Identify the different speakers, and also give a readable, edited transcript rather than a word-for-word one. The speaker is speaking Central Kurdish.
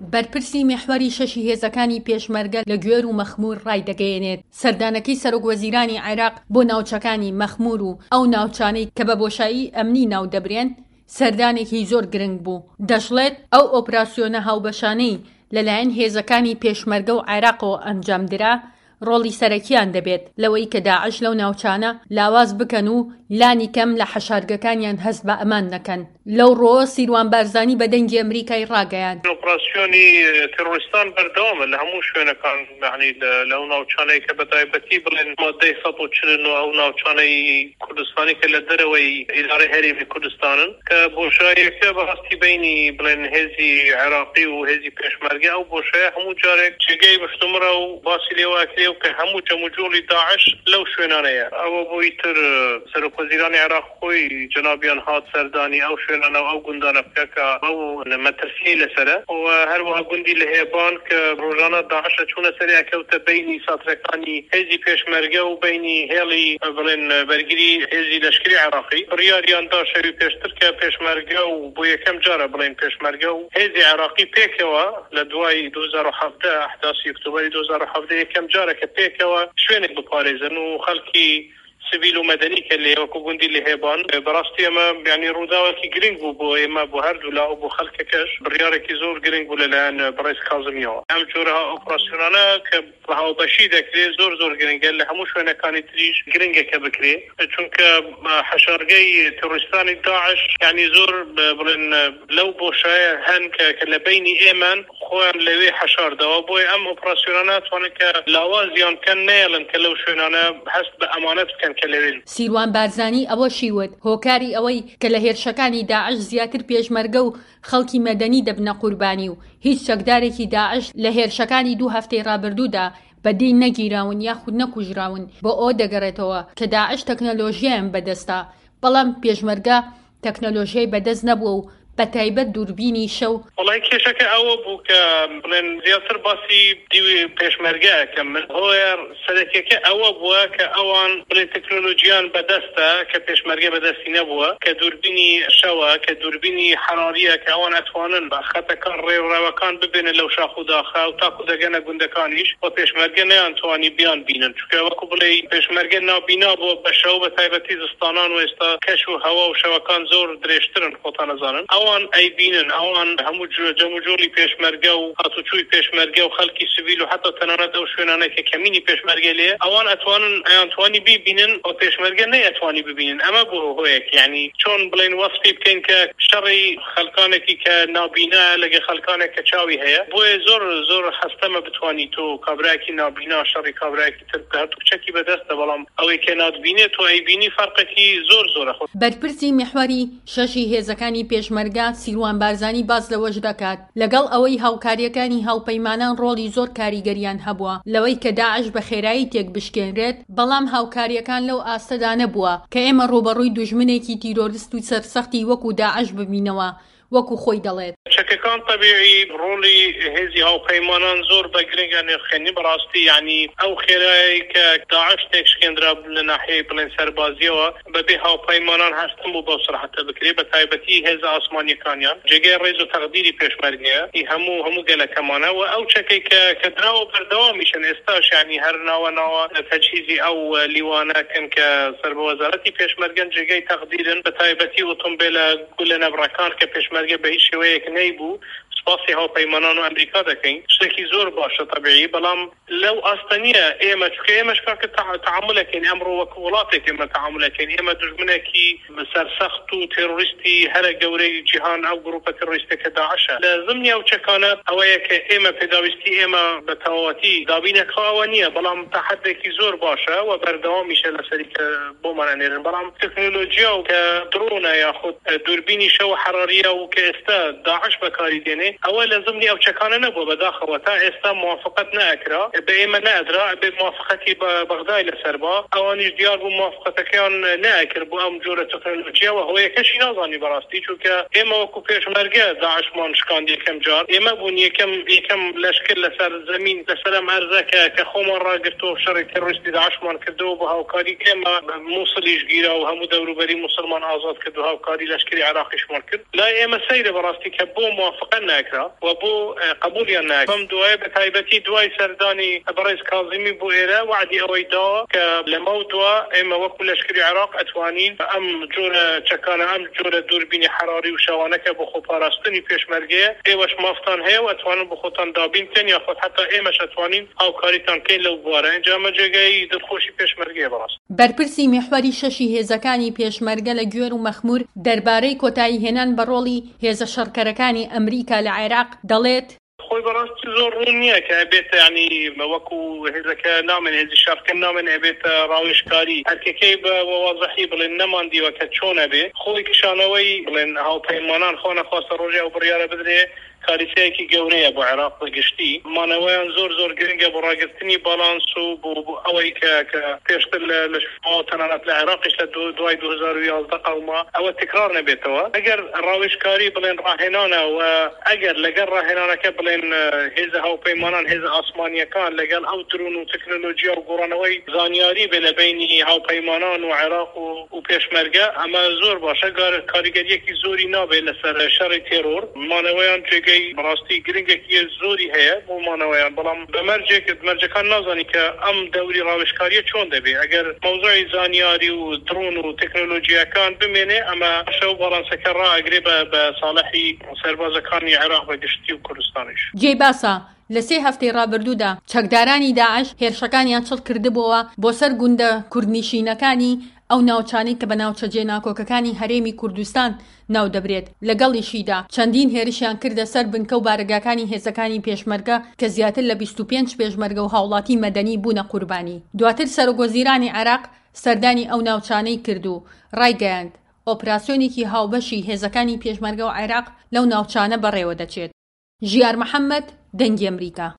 Speaker 1: بەرپرسی میحوەری شەشی هێزەکانی پێشمەرگە لە گوێر و مەخمور ڕایدەگەیەنێت سەردانەکەی سەرۆکوەزیرانی عێراق بۆ ناوچەکانی مەخمور و ئەو ناوچانەی کە بە بۆشایی ئەمنی ناو دەبرێن سەردانێکی زۆر گرنگ بوو. دەشڵێت ئەو ئۆپراسیۆنە هاوبەشانەی لەلایەن هێزەکانی پێشمەرگە و عێراقەوە ئەنجامدرا ڕۆڵی سەرەکیان دەبێت لەوەی کە داعش لەو ناوچانە لاواز بکەن و لانی کەم لە حەشارگەکانیان هەست بە ئەمان نەکەن. لەو ڕۆ سیروان بارزانی بە دەنگی ئەمریکای ڕاگەیاند
Speaker 2: ئۆپراسیۆنی تێڕۆریستان بەردەوامە لە هەموو شوێنەکان، یعنی لەو ناوچانەی کە بەتایبەتی بڵێن مادەی 140 و ئەو ناوچانەی کوردستانی کە لە دەرەوەی ئیدارەی هەرێمی کوردستانن کە بۆشایەکە بەڕاستی بینی بڵێن هێزی عێراقی و هێزی پێشمەرگە ئەو بۆشایە هەموو جارێک جێگەی بەشتمرە و باسی لێواکرێ و کە هەموو جەموجۆڵی داعش لەو شوێنانەیە. ئەوە بۆی تر سەرۆکوەزیرانی عێراق خۆی جەنابیان هات سەردانی ئەو شوێنانە و ئەو گوندانە بکە کە ئەو مەترسی لەسەرە و هەروەها گوندی لە هێبان کە ڕۆژانە داعش چوونە سەریا کەوتە بینی ساترەکانی هێزی پێشمەرگە و بینی هێڵی بڵێن بەرگری هێزی لەشکری عێراقی. بڕیاریان دا شەوی پێشتر کە پێشمەرگە و بۆ یەکەم جارە بڵێن پێشمەرگە و هێزی عێراقی پێکەوە لە دوای 2017 ئەحداسی ئۆکتۆبەری 2017 یەکەم جارە کە پێکەوە شوێنێک بپارێزن و خەڵکی سیڤیل و مەدەنی کە لێوەکو گوندی لە هێبان بەڕاستی ئەمە یعنی ڕووداوێکی گرنگ بوو بۆ ئێمە بۆ هەردوو لا و بۆ خەڵکەکەش بڕیارێکی زۆر گرنگ بوو لەلایەن بەڕێز کازمیەوە. ئەم جۆرە ئۆپراسیۆنانە کە هاوبەشی دەکرێت زۆر گرنگە لە هەموو شوێنەکانی تریش گرنگە کە بکرێت، چونکە حەشارگەی تێڕۆریستانی داعش یعنی زۆر بڵێن لەو بۆشایە هەن کە لە بینی ئێمان خۆیان لەوێ حەشاردەوە بۆی ئەم ئۆپراسیۆنانە توانن کە لاوازیان کەن نێڵن کە لەو شوێنانە هەست بە ئەمانەت بکەن.
Speaker 1: سیروان بارزانی ئەوە شیوت هۆکاری ئەوەی کە لە هێرشەکانی داعش زیاتر پێشمەرگە و خەڵکی مەدەنی دەبنە قوربانی و هیچ چەکدارێکی داعش لە هێرشەکانی 2 هەفتەی ڕابردوودا بەدەی نەگیراون یاخود نەکوژراون بۆ ئەو دەگەڕێتەوە کە داعش تەکنەلۆژیایان بەدەستە، بەڵام پێشمەرگە تەکنەلۆژیای بەدەست نەبووە و بەتایبەت دووربینی شەو.
Speaker 2: وڵای کێشەکە ئەوە بوو کە بڵێن زیاتر باسی دیوی پێشمەرگەکە من هۆیە سەرەکیەکە ئەوە بووە کە ئەوان بڵێن تەکنۆلۆژیان بەدەستە کە پێشمەرگە بەدەستی نەبووە، کە دووربینی شەوە کە دووربینی حراریە کە ئەوان ئەتوانن بە خەتەکان ڕێوڕاوەکان ببێنن لەو شاخ و داخە و تاکو دەگەنە گوندەکانیش بۆ پێشمەرگە نەیانتوانی بیان بینن، چونکە وەکو بڵێ پێشمەرگە نابینا بۆ بە شەو بەتایبەتی زستانان و ئێستا کەش و هەوا و شەوەکان زۆر درێژترن خۆتان نەزانن. ئەوان ئەیبینن ئەوان هەموو جەموجۆڵی پێشمەرگە و هاتوچووی پێشمەرگە و خەڵکی سیڤیل و حتا تەنانەت ئەو شوێنانە کە کەمینی پێشمەرگە لێ ئەوان ئەیانتوانی ببینن و پێشمەرگە نەیەتوانی ببینن. ئەمە بۆ هۆیەک یعنی چۆن بڵێن وەسفی بکەین کە شەڕی خەڵکانێکی کە نابینا لەگە خەڵکانێک کە چاوی هەیە بۆیە زۆر هەستەمە بتوانی تۆ کابراایکی نابینا شەڕی کابراایکی تر هەردوو کچەکی بەدەستە، بەڵام ئەوەی کە ناتبینێت تۆ ئەیبینی فەرقێکی زۆرە.
Speaker 1: بەرپرسی میحوەری شەشی هێزەکانی پێشمەرگە سیروان بارزانی باز لەوەش دەکات لەگەڵ ئەوەی هاوکاریەکانی هاوپەیمانان ڕۆڵی زۆر کاریگەریان هەبووە لەوەی کە داعش بە خێرایی تێک بشکێنرێت، بەڵام هاوکاریەکان لەو ئاستەدا نەبووە کە ئێمە ڕوبەڕووی دوژمنێکی تیرۆریست و سەرسەختی وەکو داعش ببینەوە وەکو خۆی دەڵێت.
Speaker 2: شەکەکان طبیعی ڕۆڵی هێزی هاوپەیمانان زۆر بە گرنگە نێخێنی بەڕاستی یعنی ئەو خێرایی کە داعش تێکشکێنرا لە ناحیەی بڵێن سەربازیەوە بەبێ هاوپەیمانان هەستن بوو بەو سرعەتە بکرێ بەتایبەتی هێزە ئاسمانیەکانیان جێگەی ڕێز و تەقدیری پێشمەرگەیە هەموو گەلەکەمانە و ئەو چەکەی کە دراوە بەردەوامیشن ئێستاش یعنی هەر ناوە تەجهیزی ئەو لیوانەکەن کە سەربەوەزارەتی پێشمەرگەن جێگەی تەقدیرن بەتایبەتی ئۆتۆمبیلە گولە نەبڕەکان کە پێشمەرگە بە هیچ شێوەیەک نەیبوو سپاسی هاوپەیمانان و ئەمریکا دەکەین شتێکی زۆر باشە طبیعی، بەڵام لەو ئاستەنیە ئێمە چکە ئێمەش کاکە تعاملەکەین ئەمڕۆ وەکو وڵاتێک ئێمە تعاملەکەین ئێمە دژمنێکی سەرسەخت و تێڕۆریستی هەرە گەورەی جیهان ئەو گروپە تێڕۆریستەکە داعشە. لە ضمنی ئەو چەکانە ئەوەیە کە ئێمە پێداویستی ئێمە بە تەواوەتی دابینەکەوە نییە، بەڵام تەحەدێکی زۆر باشە و بەردەوامیشە لەسەری کە بۆمان ئەنێرن، بەڵام تەکنۆلۆژیا و کە درۆنە یاخود دووربینی شەو حراریە و کە ئێستا داعش بەکاری دێنێ ئەوە لە ضمنی ئەو چەکانە نەبووە بەداخەوە تا ئێستا موافقەت نەئەکرا بە ئێمە نەئەدرا بێ موافقەتی بە بەغدای لەسەربا ئەوانیش دیار بوو موافقەتەکەیان نەئەکرد بۆ ئەم جۆرە تەکنۆلۆژیاوە هۆیەکەشی نازانی بەڕاستی، چونکە ئێمە وەکو پێشمەرگە داعشمان شکاند یەکەم جار ئێمە بوون یەکەم لەشکر لەسەر زەمین لەسەر ئەم ئەرزەکە کە خۆمان ڕاگرتەوە شەڕی تێڕۆریستی داعشمان کردەوە بە هاوکاری ئێمە مووسڵیش گیرا و هەموو دەوروبەری موسڵمان ئازاد کرد و هاوکاری لەشکری عێراقیشمان کرد. لا ئێمە ئەمە سەیرە بەڕاستی کە بۆ موافقە ناکرا و بۆ قبولیان ناکرا. بەم دوایە بە تایبەتی دوای سەردانی بەڕێز کاظمی بۆ ئێرە وعدی ئەوەی داوە کە لەمەو دووە ئێمە وەکو لەشکری عێراق ئەتوانین ئەم جۆرە چەکانە ئەم جۆرە دووربینی حراری و شەوانەکە بۆ خۆپاراستنی پێشمەرگەیە ئێوەش مافتان هەیە و ئەتوانن بۆ خۆتان دابین کەن یاخود حتا ئێمەش ئەتوانین هاوکاریتان بکەین لەو بوارە. ئەنجا ئەمە جێگای دڵخۆشی پێشمەرگەیە بەڕاست.
Speaker 1: بەرپرسی میحوەری شەشی هێزەکانی پێشمەرگە لە گوێر و مەخمور دەربارەی کۆتایی هێنان بە ڕۆڵی هێزە شەڕکەرەکانی ئەمریکا لە عێراق دەڵێت
Speaker 2: خۆی بەڕاستی زۆر ڕوون نییە کە ئەبێتە ینی وەکو هێزەکە نامێن هێزی شەڕکە نامێن ئەبێتە ڕاوێژکاری هەرکەکەی بە وازەحی بڵێن نەماندیوە کە چۆن ئەبێ خۆی کشانەوەی بڵێن هاوپەیمانان خۆ نەخواستە ڕۆژێ ئەو بڕیارە بدرێ کاریسەیەکی گەورەیە بۆ عێراق بەگشتی. مانەوەیان زۆر گرنگە بۆ ڕاگررتنی باڵانس و بۆ ئەوەی کە پێشتر لە شما تەنانەت لە عێراقیش لە دوای 2011 قەوما ئەوە تکرار نەبێتەوە. ئەگەر ڕاوێژکاری بڵێن ڕاهێنانە و ئەگەر لەگەڵ ڕاهێنانەکە بڵێن هێزە هاوپەیمانان هێزە ئاسمانیەکان لەگەڵ ئەو درون و تەکنۆلۆژیا و گۆڕانەوەی زانیاری بێ لە بینی هاوپەیمانان و عێراق و پێشمەرگە ئەمە زۆر باشە. کاریگەریەکی زۆری نابێت لەسەر شەڕی تێرۆر. مانەوەیان جێگەی بەڕاستی گرنگێکی زۆری هەیە بۆ مانەوەیان، بەڵام بەمەرجەکان نازانی کە ئەم دەوری ڕاوێژکاریە چۆن دەبێت. ئەگەر مەوزوعی زانیاری و درۆن و تەکنۆلۆژیاکان بمێنێ ئەمە شەو باڵانسەکە ڕائەگرێ بە ساڵحی سەربازەکانی عێراق بەگشتی و کوردستانیش.
Speaker 1: جێی باسە لە 3 هەفتەی ڕابردوودا چەکدارانی داعش هێرشەکانیان چڵ کردبووە بۆ سەر گوندە کوردنشینەکانی ئەو ناوچانەی کە بە ناوچە جێناکۆکەکانی هەرێمی کوردستان ناو دەبرێت. لەگەڵیشیدا چەندین هێرشیان کردە سەر بنکە و بارگاکانی هێزەکانی پێشمەرگە کە زیاتر لە 25 پێشمەرگە و هاوڵاتی مەدەنی بوونە قوربانی. دواتر سەرۆکوەزیرانی عێراق سەردانی ئەو ناوچانەی کرد و ڕایگەیاند ئۆپراسیۆنێکی هاوبەشی هێزەکانی پێشمەرگە و عێراق لەو ناوچانە بەڕێوە دەچێت. ژیار محەممەد، دەنگی ئەمریکا.